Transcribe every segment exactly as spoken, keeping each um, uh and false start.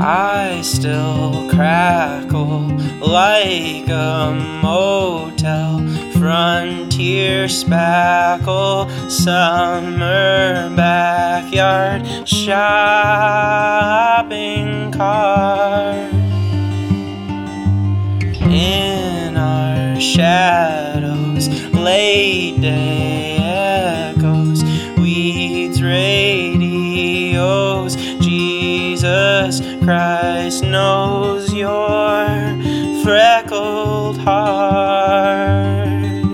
I still crackle like a motel, frontier spackle, summer backyard shopping cart. In our shadows, late day echoes, weeds, radios. Jesus Christ knows your freckled heart.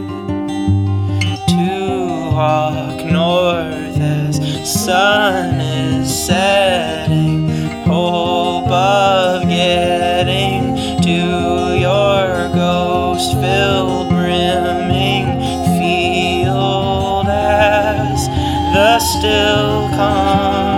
To walk north as sun is setting, hope of getting to your ghost-filled brimming field as the still comes.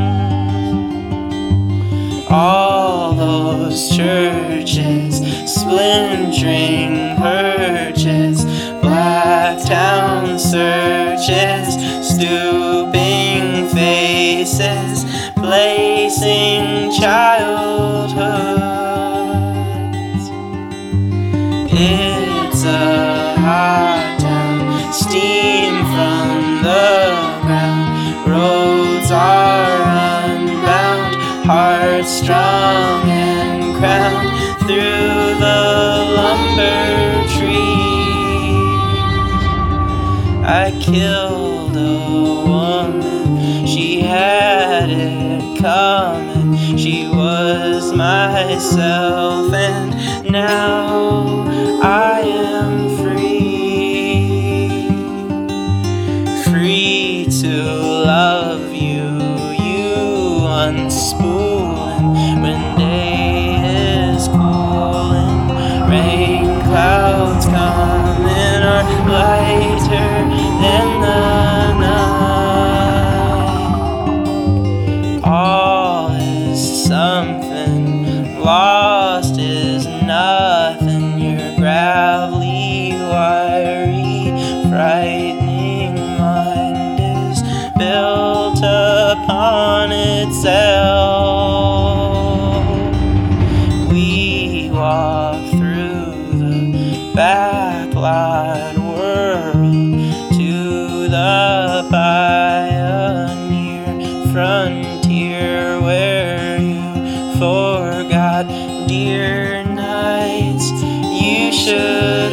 All those churches, splintering perches, black town searches, stooping faces, placing childhoods. It's a hot town, steam from the ground, roads are unbound, hearts strong and crowned through the lumber trees. I killed a woman, she had it coming, she was myself, and now I am free, free to love you, you unspooling when day is cooling, rain clouds coming are lighter than the night. All is something, lost is nothing, your gravelly, wiry, frightening mind is built upon itself. We walk through the backlot world to the pioneer frontier where you forgot dear nights you should